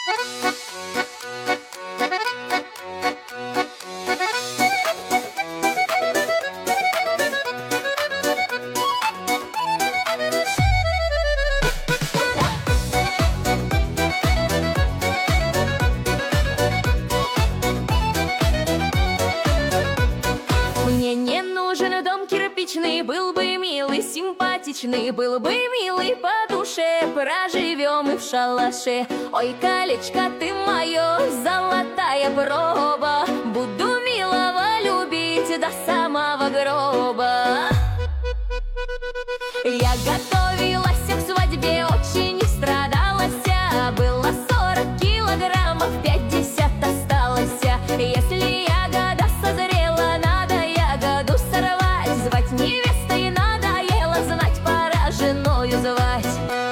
Мне не нужен дом кирпичный, был бы милый, симпатичный, был бы милый по душе. Проживем и в шалаше. Ой, колечко, ты мое, золотая проба, буду милого любить до самого гроба. Я готовилась к свадьбе, очень страдалась. Было 40 килограммов, 50 осталось. Если ягода созрела, надо ягоду сорвать. Звать невестой надоело, знать пора женою звать.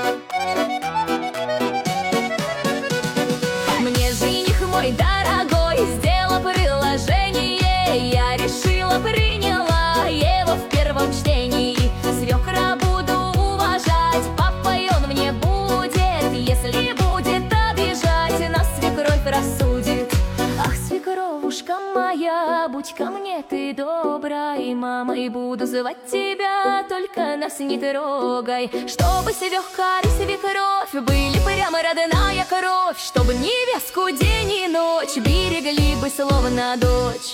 Мне жених мой дорогой сделал предложение. Я решила, приняла его в первом чтении. Свекра буду уважать, папой он мне будет. Если будет обижать, нас свекровь рассудит. Ах, свекровушка моя, будь ко мне ты доброй, мамой буду звать тебя, только нас не трогай. Чтобы свекар и свекровь были прямо родная кровь, чтобы невестку день и ночь берегли бы словно дочь.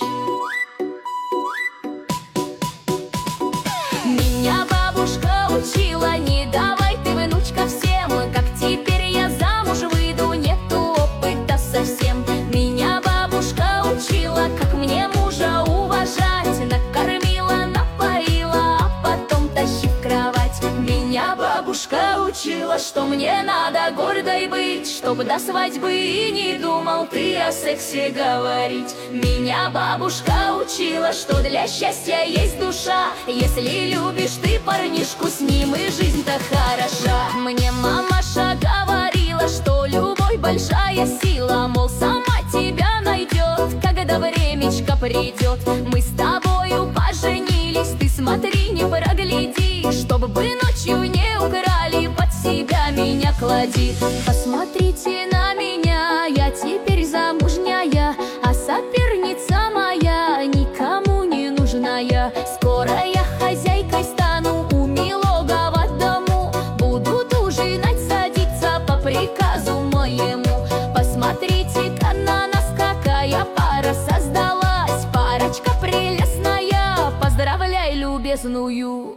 Меня бабушка учила, не давай ты, внучка, всем, как теперь я замуж выйду, нету опыта совсем. Меня бабушка учила, как мне мужа уважать, накормила, напоила, а потом тащи в кровать. Меня бабушка учила, что мне надо гордой быть, чтобы до свадьбы и не думал ты о сексе говорить. Меня бабушка учила, что для счастья есть душа, если любишь ты парнишку, с ним и жизнь-то хороша. Мне мамаша говорила, что любовь большая сила, мол, сама тебя найдет, когда времечко придет. Мы с тобою поженились, ты смотри, не прогляди, чтобы бы ночью не украли, под себя меня клади. Посмотрите на меня, я теперь замужняя, а соперница моя никому не нужная. Скоро я хозяйкой стану у милого дому, буду ужинать, садиться по приказу моему. Посмотрите-ка на нас, какая пара создалась, парочка прелестная, поздравляй любезную.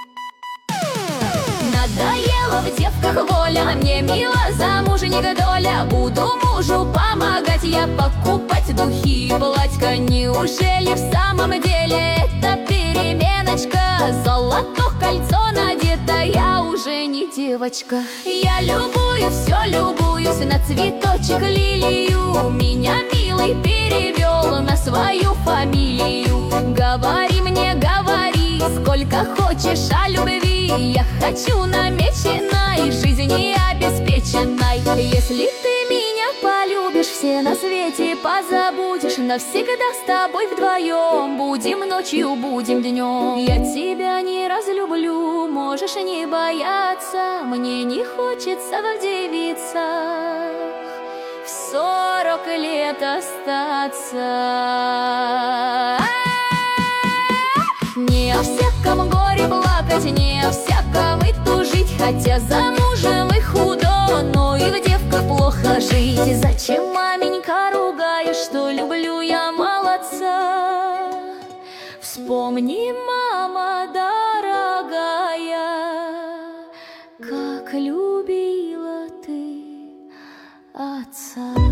Надоело в девках воля, мне мило замужних доля. Буду мужу помогать я покупать духи и платька. Неужели в самом деле это переменочка? Золото кольцо надето, я уже не девочка. Я любую, все любуюсь на цветочек лилию. Меня милый перевел на свою фамилию. Говори мне, говори, сколько хочешь о любви. Я хочу намеченной, жизни обеспеченной. Если ты меня полюбишь, все на свете позабудешь. Навсегда с тобой вдвоем будем ночью, будем днем. Я тебя не разлюблю, можешь не бояться. Мне не хочется в девицах в 40 лет остаться. Не о всяком горе плакать, не о всяком и тужить, хотя замужем и худо, но и в девках плохо жить. Зачем, маменька, ругаешь, что люблю я молодца? Вспомни, мама дорогая, как любила ты отца.